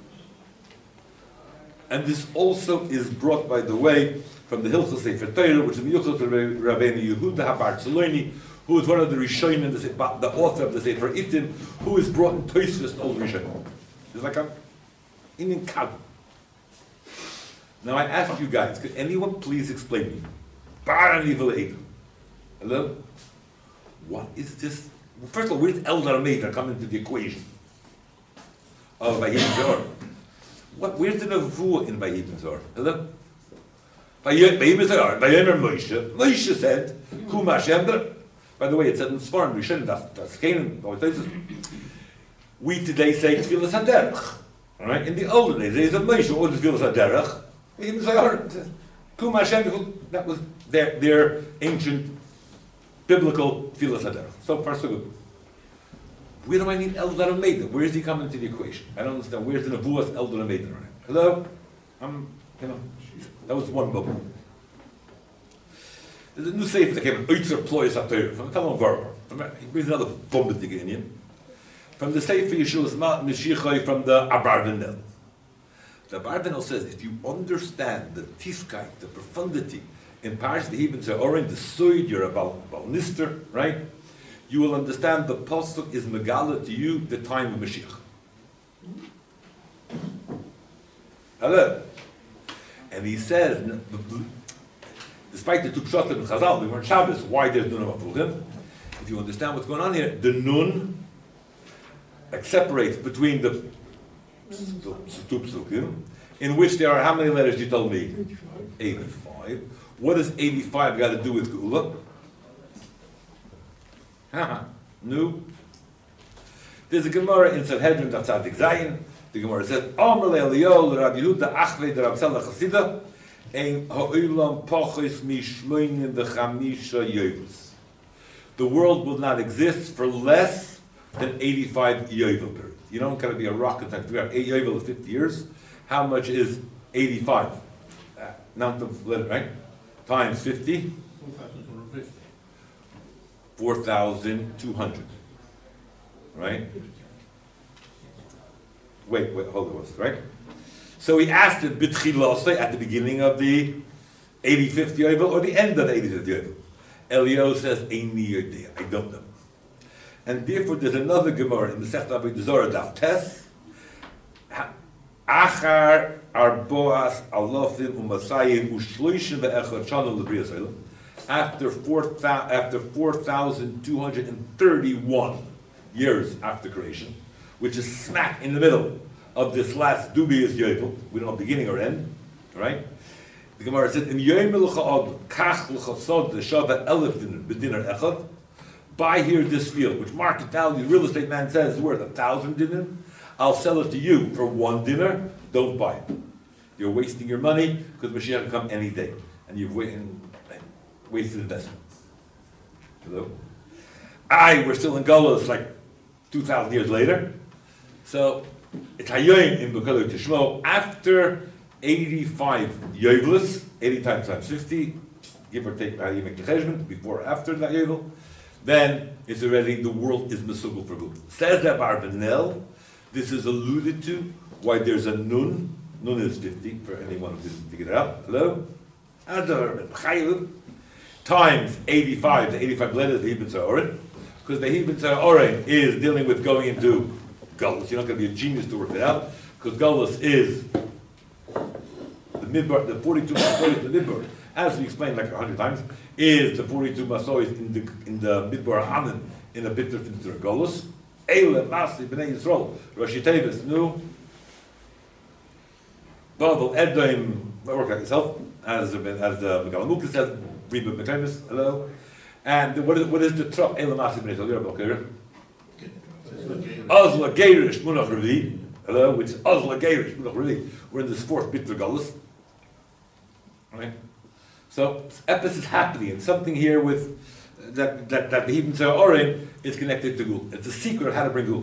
And this also is brought, by the way, from the Hilchos Sefer Torah, which is Miyuchot Rabbeinu Yehuda HaBartzaloni, who is one of the Rishonim, the, the author of the Sefer Itim, who is brought in Tosfos and Old Rishonim. It's like a Indian cow. Now I ask you guys, could anyone please explain me? Hello? What is this? First of all, where's Eldar Meida come into the equation of Vayim Zor? What? Where's the Nevuah in Vayim Zor? Hello? Vayim Zor, Vayim Moshe. Moshe said, Kum Hashem. By the way, it said in Sfarim, we shouldn't, that's, that's Canaan. We today say Tfilas HaDerech. All right? In the olden days, there's a Moshe or the Tfilas HaDerech. Vayim Zor, Kum Hashem, that was their, their ancient biblical Tfilas HaDerech. So far, so good. Where do I need Eldar Meida? Where is he coming into the equation? I don't understand. Where's the Nevuah's Eldar Meida? Right? Hello? I'm, you know, that was one bubble. There's a new sefer that came out, Oitzer Ployes HaTorah, from the Talmud Varvar. He brings another bomb at the beginning. From the sefer Yeshua's Mashiachai from the Abarbanel. The Abarbanel says, if you understand the tifkai, the profundity, in Parish the Hebrew Ze'orin, the Soid, you're about Balnister, right? You will understand the Pasuk is Megala to you, the time of Mashiach. Hello? And he says, despite the two Pshatim and Chazal, we weren't Shabbos, why there's Nun HaMafruchim? If you understand what's going on here, the Nun like, separates between the two Psukim, in which there are how many letters you told me? eighty-five. eighty-five. What does eighty-five got to do with Geula? Haha, no. There's a Gemara in Sanhedrin Daf Tzadik Zayin. The Gemara says, Amar le'Eliyahu l'Rabbi Yehuda achvei d'Rab Tzadok Chasida ein ha'olam pachos mishloinin v'chamisha yovos. The world will not exist for less than eighty-five yovel periods. You don't gotta be a rocket scientist. We have eight yovel is fifty years. How much is eighty-five? Uh, Amount of letter, right? Times fifty. four thousand two hundred. Right? Wait, wait, hold on, right? So he asked it B'tchilosei at the beginning of the eighty-fifth Yovel or the end of the eighty-fifth Yovel. Elio says, Eini Yodea, I don't know. And therefore there's another Gemara in the Sech Avodah Zarah Daf Tes. Achar Arboas Alofim Umasayim Ushloishim Ve'echad Shana L'Briyas Olam. After four after four thousand two hundred and thirty-one years after creation, which is smack in the middle of this last dubious yovel, we don't know beginning or end, right? The Gemara said, "In Yom L'Cha'od Kach L'Chasod L'Shava Elef B'Dinar Echad." Buy here this field, which market value real estate man says is worth a thousand dinar. I'll sell it to you for one dinar. Don't buy it. You're wasting your money because Mashiach will come any day, and you've waited. Wasted investment. Hello? I, we're still in Golos like two thousand years later. So, it's Hayoim in Bukalo Tishmo. After eighty-five Yovelis, eighty times times fifty, give or take how you make the cheshbon, before or after that Yovel, then it's already, the world is Mesugel for good. Says that Barbanel, this is alluded to why there's a Nun. Nun is fifty, for anyone who didn't figure it out. Hello? Adar, Chayil. Times eighty-five, the eighty-five letters, the Hebrew Tza'orin, because the Hebrew Tza'orin is dealing with going into Gullus. You're not going to be a genius to work it out, because Gullus is the Midbar, the forty-two Masois, the Midbar, as we explained like a hundred times, is the forty-two Masois in the in the Midbar Anan in the bitter finster Gullus. Eile Masi Bnei Yisrael, Rashi Tevis, Nu, Babel Edom, work out yourself, as as the Megalamuka says. Reba McClemis, hello. And what is, what is the trop Elamasi B'nei Yisrael? Ozla Geirish Munach Revi, hello, which is Ozla Geirish Munach Revi. We're in this fourth bit of Gullus. Right? So, Epis is happening, and something here with that that, that the Hebrew Tza'orin is connected to Gul. It's a secret of how to bring Gul.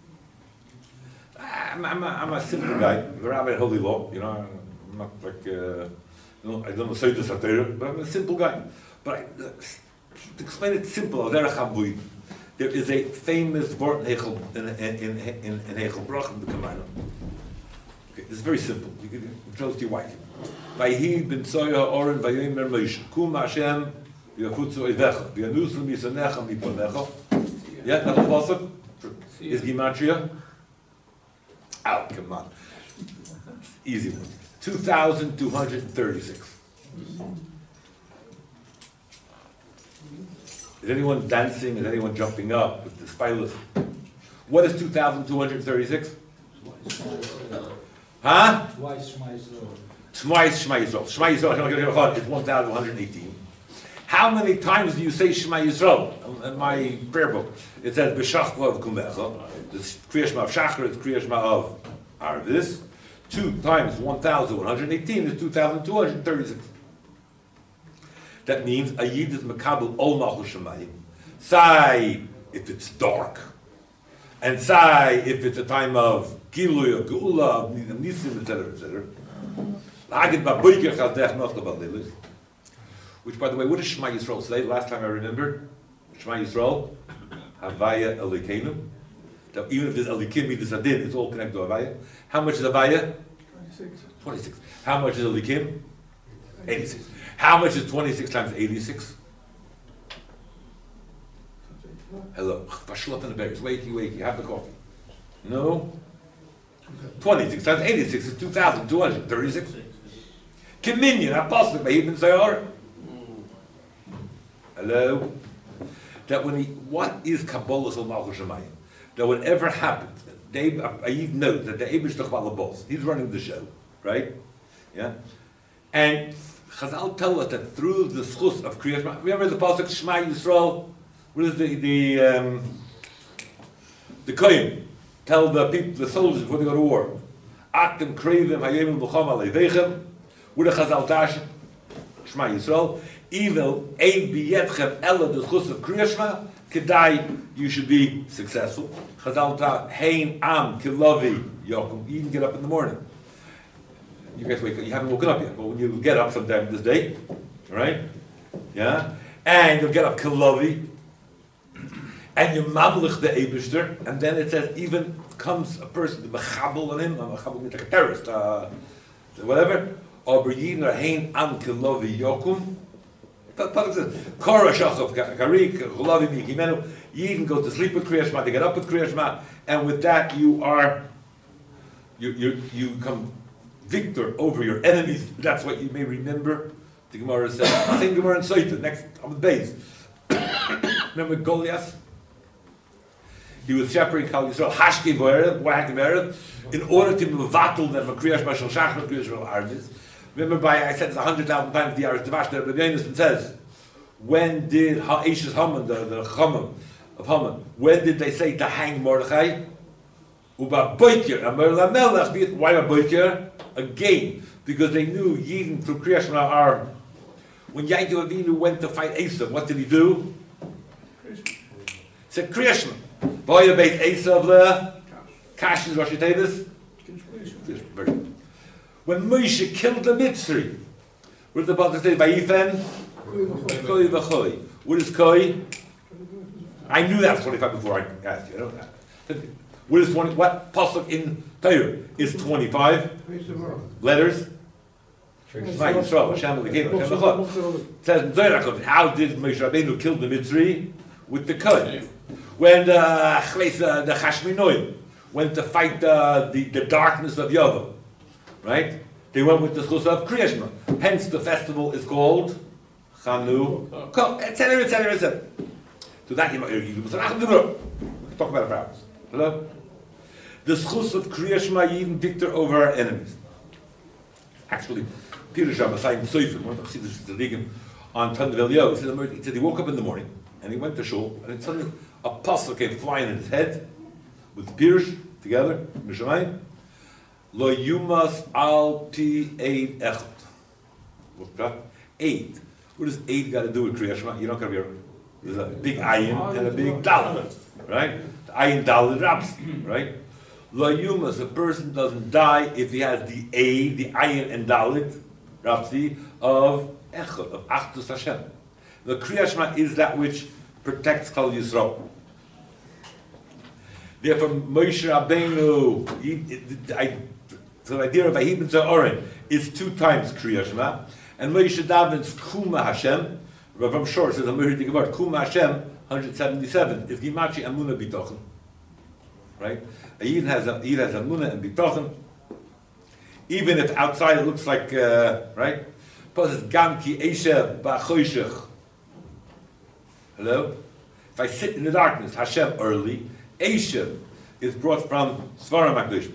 I'm, I'm, a, I'm a simple guy, the rabbi holy law, you know, I'm not like. Uh, I don't know Seidas HaTorah, but I'm a simple guy. But I, uh, to explain it simple, there is a famous word in Hechel in in in, in Hechel Brach in the Kamayna. Okay, it's very simple. You can tell it to your wife. Vayhi ben Tzoya Oren Vayomer Moshe Kum Hashem V'Yachutzu Eivecha V'Yanusu Misanecha Miponecha. Yeah, that's the pasuk. Is Gematria. Oh, come on. Easy one. two thousand two hundred thirty-six. Is anyone dancing? Is anyone jumping up with the spilus? What is two thousand two hundred thirty-six? Huh? Twice Shema Yisrael. Twice Shema Yisrael. Shema Yisrael is one thousand one hundred eighteen. How many times do you say Shema Yisrael? In my prayer book, it says B'shachva of Kumecha. It's Kriya Shema of Shachar, it's Kriya Shema of Arvis. Two times one thousand one hundred eighteen is two thousand two hundred thirty-six. That means a Yid is Mekabel Ol Malchus Shemayim. Say if it's dark, and say if it's a time of Gilui, of Geula, of Nisim, et cetera, et cetera. Which, by the way, what does Shema Yisrael say? Last time I remember, Shema Yisrael, Havaya Elikenu. Now, even if there's Elikim, there's Adin, it's all connected to Havaya. How much is Havaya? twenty-six. twenty-six. How much is Elikim? eighty-six. How much is twenty-six times eighty-six? Hello. Vashlop in the berries. Wakey, wakey. Have the coffee. No? twenty-six times eighty-six is two thousand two hundred thirty-six. Communion, apostle, by Ibn Sayar. Hello? That when he, what is Kabbalah's al Malchus Shemayim? That whatever happens, they, I even note that the Eibush Tachbala boss, he's running the show, right? Yeah? And Chazal tell us that through the schus of Kriyat Shema, remember the pasuk Shema Yisrael? What is the, the, um, the Kohen? Tell the people, the soldiers before they go to war. Atem krevim hayemim l'cham aleivechem. What a Chazal tash? Shema Yisrael. Evil ein biyetchem ella the schus of Kriyat Shema. Kedai, you should be successful. Chazal ta hein am kilavi yokum. You can get up in the morning. You guys wake up. You haven't woken up yet, but when you get up sometime this day, all right? Yeah, and you'll get up kilavi. And you mamlich the Eibishter, and then it says even comes a person, the mechabel on him, a mechabel means like a terrorist, uh, whatever. Aber yidin or hein am kilovi yokum. Pasuk says, Korah shachov karik chulavi mikimenu. Yidin go to sleep with Kriya Shema, they get up with Kriya Shema, and with that you are, you you you become victor over your enemies. That's what you may remember. The Gemara says, same Gemara in Sotah, next on the base. Remember Goliath? He was shepherding Kal Yisrael, Hashki Boerev, Wahaki Boerev, in order to mevatel them a Kriyash Bashal Shachar, Kriyash Bashal Arvis. Remember, by I said it's a hundred thousand times the Aris Devash, the Rabbi Yonason says, when did Ha'eshes Haman, the, the Haman of Haman, when did they say to hang Mordechai? Uba Boikir, Amar Lamelech, why a Boikir? Again, because they knew Yidin through Kriyash Bashal are. When Yaakov Avinu went to fight Esav, what did he do? He said Kriyash Bashal. Boya beit Esav le Kash is Rosh Hashanah. When Moshe killed the Mitzri, what did the Bible say? Vayifen Koi v'Choi. What is Koi? I knew that was twenty-five before I asked you. I know that. What is twenty? What pasuk in Torah is twenty-five letters? Shema Yisrael, Hashem Elokeinu, Hashem Echad. It says in Torah, how did Moshe Rabbeinu kill the Mitzri? With the Koi. When the uh, the Chashminoim went to fight the, the, the darkness of Yavah, right? They went with the schus of Kriya Shema. Hence the festival is called Chanukah, et cetera, et cetera, et cetera. So that you might we can talk about it for hours. Hello? The schus of Kriya Shema Yidin victor over our enemies. Actually, Peter Shabbos in Sefer, one of the Chassidim on Tandav Eliyahu, he said he woke up in the morning and he went to shul, and then suddenly a puzzle came flying in his head with the Pirush together, Mishamayim. Lo yumas al pi eid echad. What's that? Eid. What does eid got to do with Kriya Shema? You don't got to be a, there's a big ayin and a big dalet, right? The ayin dalet rapsi, right? Lo yumas, a person doesn't die if he has the eid, the ayin and dalet rapsi of echad, of achdus Hashem. The Kriya Shema is that which protects Kal Yisrael. Therefore, Moshe Rabbeinu, he, I, so the idea of Vayibin Za'orin is two times Kriya Shema, and Moshe Davin's Kuma Hashem, Rav Shor says, I'm going to think about Kuma Hashem, one hundred seventy-seven, is Gimachi Amuna Bitochen. right? A Yid has a Yid has a munah and bitochen, even if outside it looks like uh, right. Plus, it's gam ki esha ba'choshech. Hello. If I sit in the darkness, Hashem early, esha is brought from Svarim Akdosh.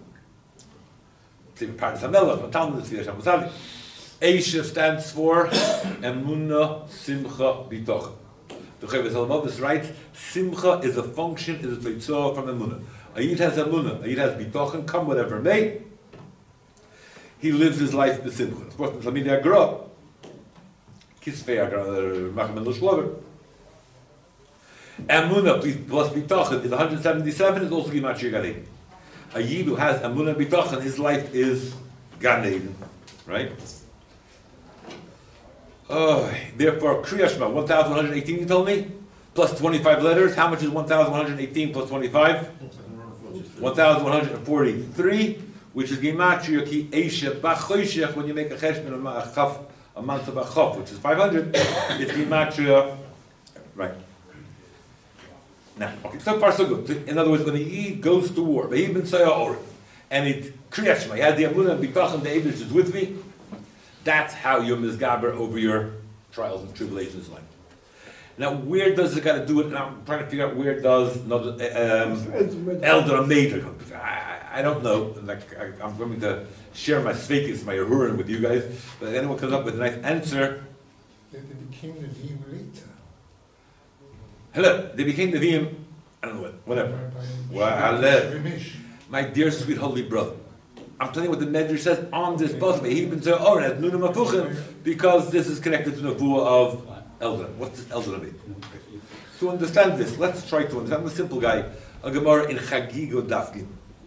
Parnas HaMelech, Talmud, Hashem Musali. Esha stands for Emunah, Simcha, Bitochen. The Chavis HaLamovis writes, Simcha is a function, is a tzeitzah from Emunah. A Yid has Emunah, a Yid has Bitochen, come whatever may. He lives his life with Simcha. Of course, the Talmidei HaGra, Kisvei HaGra, Machem Shlover. Emunah plus Bitochen is one hundred seventy-seven, is also Gematria Gan Eden. A Yid who has Emunah Bitochen, his life is Gan Eden, right? Oh, therefore, Kriya Shema, one thousand one hundred eighteen, you told me? Plus twenty-five letters. How much is one thousand one hundred eighteen plus twenty-five? one thousand one hundred forty-three, which is Gematria Ki Esha B'Choshech, when you make a cheshbon, a chaf, a month of a chaf, which is five hundred, it's Gematria, right. Now, okay, so far so good. In other words, when he goes to war, V'hi ben Sayah Or, and it, Kriya Shema, he has the Emunah and B'Tachan, the Eibush is with me, that's how you're mizgaber over your trials and tribulations in life. Now, where does it got to do it? And I'm trying to figure out where does um, Elder Ameda come to. I, I don't know. Like I, I'm going to share my sveikis, my ahurim with you guys. But if anyone comes up with a nice answer. They became the Nevi'im later. Hello, they became the Nevi'im. I don't know what, whatever. Well, my dear sweet holy brother. I'm telling you what the Medrash says on this bus. He even said, "Oh, that's Nunam Afuchim," because this is connected to the Nevuah of Elder. What's this Elder mean? To understand this, let's try to understand. I'm a simple guy. A Gemara in Chagigo Dafkin.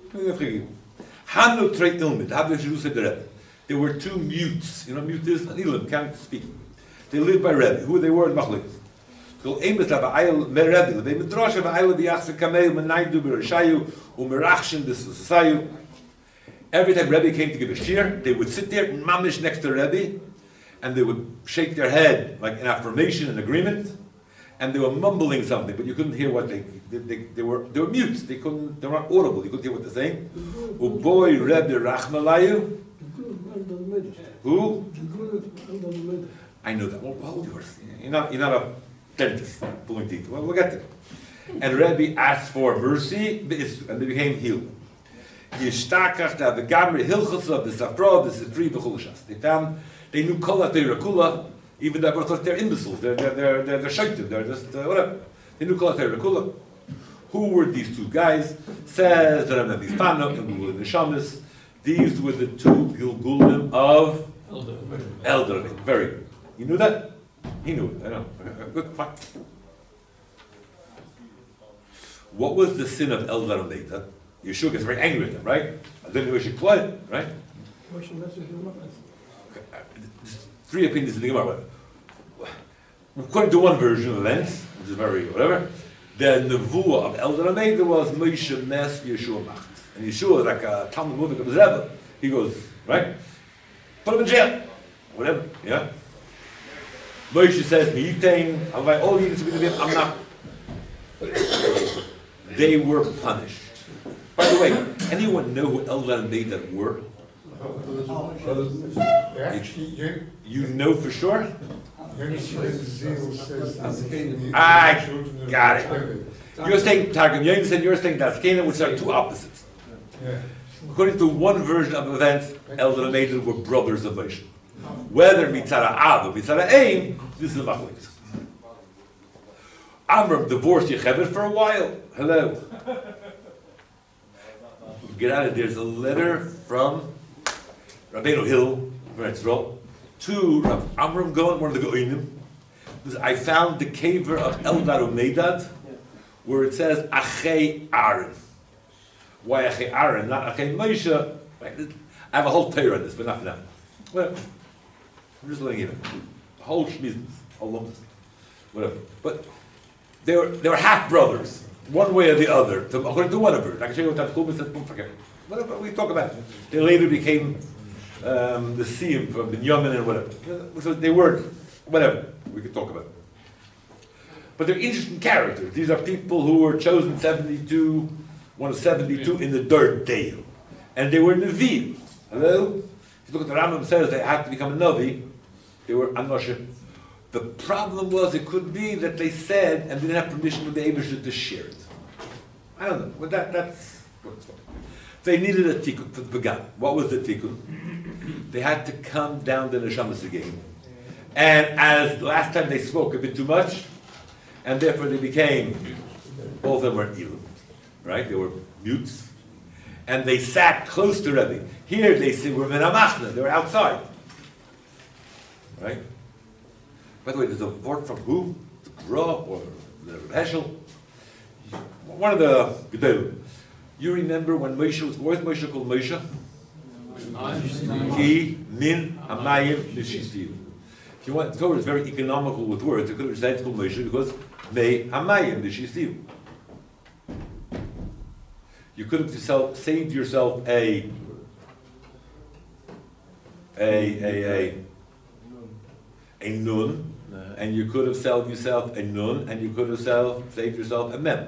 Hanu Trei Ilmid. There were two mutes. You know, mute is an ilim, can't speak. They lived by Rebbe. Who they were in Machlekes. So Amos Lava Ayel Merebbe. They Midrash of Ayel B'Yasser Kamei Menaydu B'Rishayu U'Merachshin B'Sasayu. Every time Rebbe came to give a shir, they would sit there, mamish next to Rebbe, and they would shake their head like an affirmation, an agreement, and they were mumbling something, but you couldn't hear what they they, they, they were. They were mute. They couldn't. They were not audible. You couldn't hear what they're saying. Uboy Rebbe Rachmalayu. Who? I know that. Well, hold yours. You're not. You're not a dentist pulling teeth. Well, we'll get there. And Rebbe asked for mercy, and they became healed. Yishtakach da the Gamri Hilchos of the Safra, the Sifri, the Chulushas. They found they knew Kol HaTeira Kula, even though I thought they're imbeciles, they're they're they're they're, they're shaitim, they're just uh, whatever. They knew Kol HaTeira Kula. Who were these two guys? Says the Rebbe Bifano and Gulgulim Neshamis. These were the two Gilgulim of Elder. Very good. You knew that? He knew it. I know. Good. Fine. What was the sin of Elder Ameda? Yeshua gets very angry with them, right? And then we should play, right? Okay. Three opinions in the Gemara. According to one version of events, which is very whatever, the nevuah of Elder Ameda was Moshe Mes Yeshua Macht. And Yeshua is like a Talmud Mudik of his Rebbe. He goes, right? Put him in jail. Whatever, yeah? Moshe says, Me'itain, I'm like, oh, you need to be the Bim, I'm not. They were punished. By the way, anyone know who Elder Ameda were? Actually, you, You know for sure? I got it. You're saying Targum Yonis and you're saying that's Canaan, which are two opposites. Yeah. According to one version of events, Elder Ameda were brothers of Moshe. Whether Mitzara Ab or Mitzara Aim, this is the Machlekes. Amram divorced Yocheved for a while. Hello. Get out of there. There's a letter from Rabbeinu Hill, to Rav Amram Goen, one of the Goinim. I found the caver of Eldar Umedad, where it says Achei Aaron. Why Achei Aaron, not Achei Moshe? I have a whole Torah on this, but not for now. Well, I'm just letting you know. The whole shmizmus, whole lumps, whatever. But they were they were half brothers, one way or the other. To, according to one of them, I can show you what that Chumash said. Forget whatever we talk about. They later became um, the Siyim from Binyamin and whatever. So they weren't whatever we could talk about. But they're interesting characters. These are people who were chosen seventy-two one of seventy-two in the third day. And they were Nevi'im. Hello? If you look at the Rambam says they had to become a Navi, they were Anoshim. The problem was it could be that they said and didn't have permission with the Eibusher to share it. I don't know. But that, that's what's going on. They needed a tikkun for the Began. What was the tikkun? They had to come down the Neshamas again. And as last time they spoke a bit too much, and therefore they became, all of them were ill, right? They were mutes. And they sat close to Rebbe. Here they say we're menamachna, they were outside. Right? By the way, there's a word from who? The Gra or the Heschel? One of the Gedol. You remember when Moshe was, what was Moshe called Moshe? Ki min hamayim nishisiv. If you want, Torah is very economical with words. It could have said it's called Moshe because me hamayim nishisiv. You could have yourself, saved yourself a a a a a nun, and you could have saved yourself a nun, and you could have self, saved yourself a mem.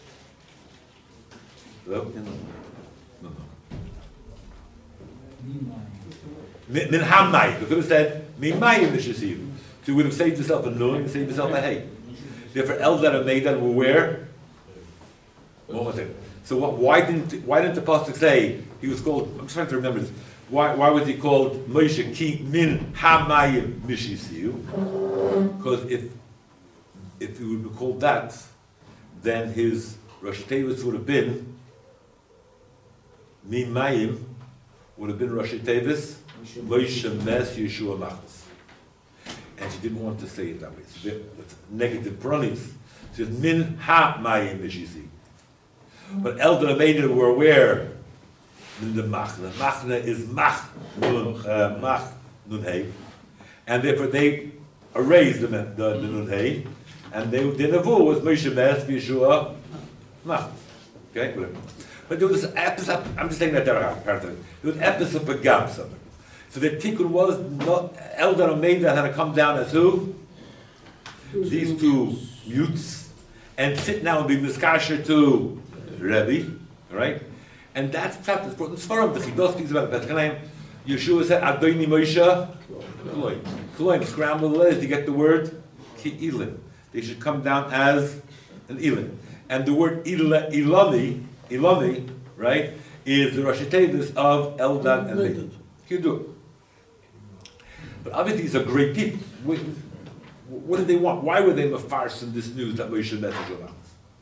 Hello? No, no. Min hamay. You could have said mimayim nishisiv. So you would have saved yourself a nun and saved yourself a hay. Therefore, elders that are made that were where? One more thing. So what, why didn't why didn't the pasuk say he was called? I'm trying to remember this. Why why was he called Moshe Ki Min Hamayim Mishisiu? Because if if he would be called that, then his Rosh Tevis would have been Mimayim would have been Rosh Tevis Moshe Mes Yeshua Machas, and she didn't want to say it that way. So it's negative pronouns. She said Min Hamayim Mishisiu. But Elder Ameda were aware in the Machna. Machna is Mach Nun uh, Mach Nun Hey, and therefore they erased the, the, the Nun Hey, and they the Nevu was Moshe Mes Yeshua Mach. Okay, whatever. But there was this episode. I'm just saying that there are part of it. There was episode Pagam something. So the tikkun was not Elder Ameda had to come down as who? These two mutes, and sit now and be miskasher to Rebbe, right? And that's pshat is important. Svarim, the Chidos speaks about it. Yeshua said, Adoni Moshe, Kloim. Kloim, scramble the letters to get the word Ki'ilim. They should come down as an Ilim. And the word Ilami, Ilami, right, is the Rosh Tevis of Eldan and Levi. You do it. But obviously, these are great people. What did they want? Why were they mafars in this news that Moshe message around?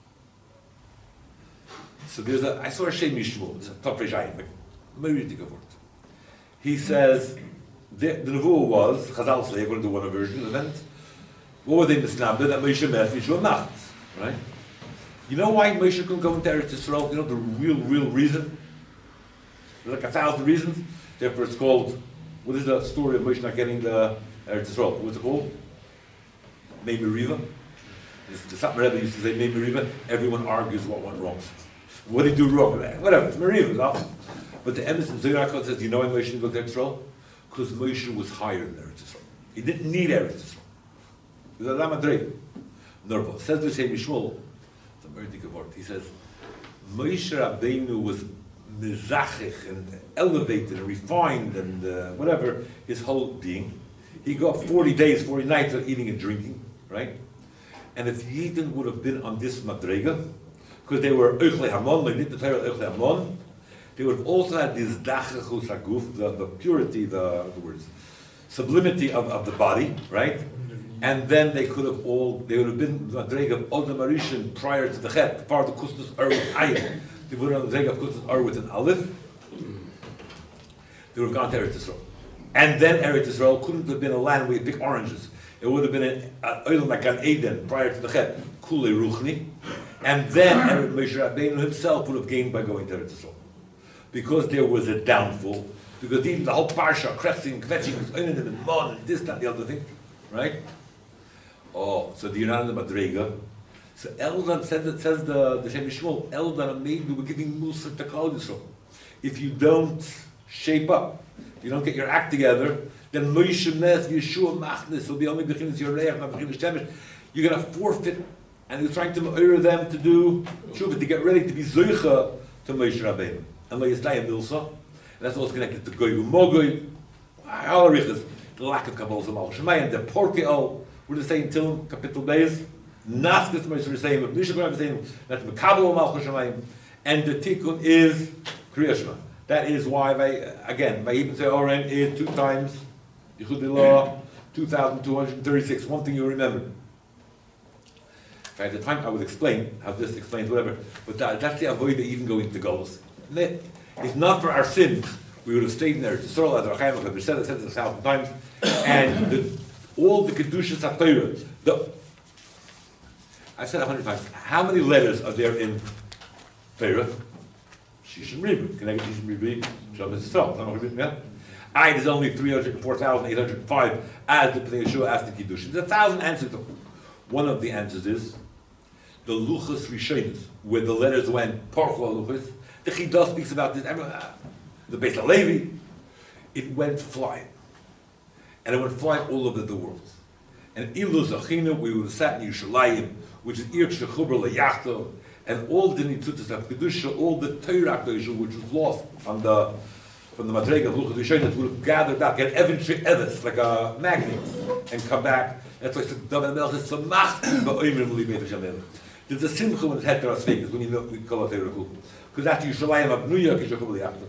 So there's a, I saw a Shem Yishmul, it's a top Rishayim, like, Meritic of word. He says, the, the Nevuah was, Chazal say, according to one version of the event, what were they misnabed? That Moshe met Yeshua Macht, right? You know why Moshe couldn't go into Eretz Yisrael? You know the real, real reason? There's like a thousand reasons. Therefore it's called, what is the story of Moshe not getting the Eretz Yisrael? What's it called? Mei Meriva. The Satmar Rebbe used to say, Mei Meriva, everyone argues what went wrong. What did he do wrong with that? Whatever, it's Meriva, it's awesome. But the Emes in Zohar says, you know why Moshe didn't go to Eretz Yisrael? Because Moshe was higher than Eretz Yisrael. He didn't need Eretz Yisrael. He was Adam Adrei. Nervo. Says the Shem Yishmol, the Meritic of Ort, he says, Moshe Rabbeinu was mizachich and elevated and refined and uh, whatever, his whole being. He got forty days, forty nights of eating and drinking, right? And if Yidden would have been on this Madrega, because they were Eichle Hamon, they didn't tell Eichle Hamon, they would have also had this Dachachus Haguf, the, the purity, the, the words, sublimity of, of the body, right? And then they could have all, they would have been Madrega of Odom Arishan prior to the Chet, part of the Kustus Ur with Ayin. They would have Madrega of Kustus Ur with an Aleph. They would have gone to Eretz Yisrael. And then Eretz Yisrael couldn't have been a land where you pick oranges. It would have been an Oil like Gan Eden prior to the Chet, Kulei Ruchni. And then Eretz Moshe Rabbeinu himself would have gained by going to Eretz Yisrael. Because there was a downfall. Because even the whole Parsha, Kretching, Kvetching, was in and Mon, and this, that, the other thing. Right? Oh, so you're not in the Madrega. So Eldan says, it says the, the Shem Yishmol, Eldan maybe we're giving Musa to Klal Yisrael. If you don't shape up, you don't get your act together, then Moshe Mes, Yeshua Machnis will be only Bechinas Yoreach, not Bechinas Shemesh. You're going to forfeit and he was trying to urge them to do tshuva, to get ready to be zoicha to Moshe Rabbeinu. And Vayistayim Milsa, and that's also connected to Goy Umogoy, all the riches, the lack of Kabbalah Zamal Shemayim, the Porkeo, we're the same till Kapitel Beis, Naskas Moshe Rabbeinu, Mishnah Rabbeinu, that's the Kabbalah Zamal Shemayim, and the Tikkun is Kriya Shema. That is why, they, again, Vayibn Se'oren is two times Yichud Ilah, two thousand two hundred thirty-six. One thing you remember. If I had the time, I would explain how this explains whatever. But that, that's the avoid even going to goals. If not for our sins, we would have stayed in there. To Sorrel as Rachaim, I've said it a thousand times. And the, all the Kedushas HaTorah, the I've said a hundred times. How many letters are there in Torah? Shishim Ribu. Can I get Shishim Ribu? Shabbos Yisrael. Yeah. I is only three hundred four thousand eight hundred five as the Pnei Yeshua asked the Kiddush. There's a thousand answers. One of the answers is the Luchas Rishonos, where the letters went Parchla Luchas. The Chidah speaks about this. The Beis HaLevi, it went flying, and it went flying all over the world. And Ilu Zachinu, we were sat in Yerushalayim, which is Ir Shechubra LeYachto, and all the Nitzutas of Kedusha, all the Torah Kedusha, which was lost on the from the Madrega of Luchas Rishonos, would have gathered back, get Eventry Evis, like a magnet, and come back. That's why it's David Melch is Samach Ba'oimrim Li Beit HaShem. There's a simcha when it's het Torah Svekas, when you know we call it Torah Kul. Because after Yerushalayim Abnuya, Kishachubra LeYachto.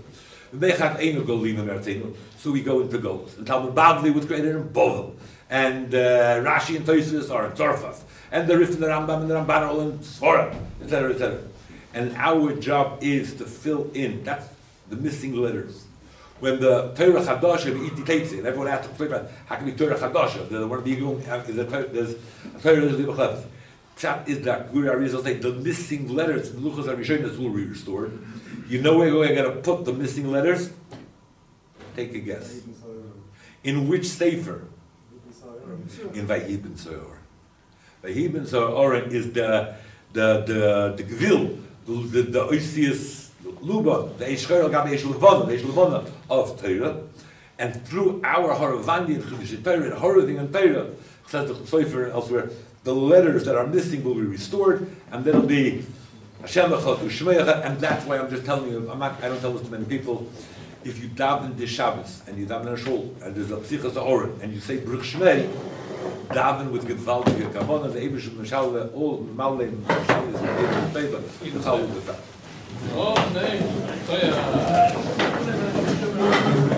So we go into goals. And Talmud Bavli was created in Bovel. And uh, Rashi and Tosfos are in Tzorfas. And the Rif and the Rambam and the Ramban are all in Sfora, et cetera, et cetera. And our job is to fill in. That's the missing letters. When the Torah Chadasha, the Iti Teitze, and everyone asks about how can be Torah Chadasha? There's one of the Yigum, there's a Torah, there's a Torah, there's a Torah. Pshat is that Guru Arizal say the missing letters in the Luchas HaRishonos will be restored. You know where we're going to put the missing letters? Take a guess. In which sefer? In Vayibn Se'or. Vayibn Se'or is the the the the Gvil, the the Oisius Luba, the Eishcher Gab Eish Levana, the Eish Levana of Torah, and through our Haravandi and Chudish Torah and Haraving and Torah, says the sefer elsewhere, the letters that are missing will be restored, and then it'll be Hashem Echad U'Shmei Echad, and that's why I'm just telling you. I'm not. I don't tell this to many people. If you daven this Shabbos and you daven in a shul and there's a Psichas Ha'oren and you say Baruch Shmei, daven with gewaltige Kavanah, the Eibush Meshal, all Malay Meshal is in the paper. You know how with that. Oh, nee.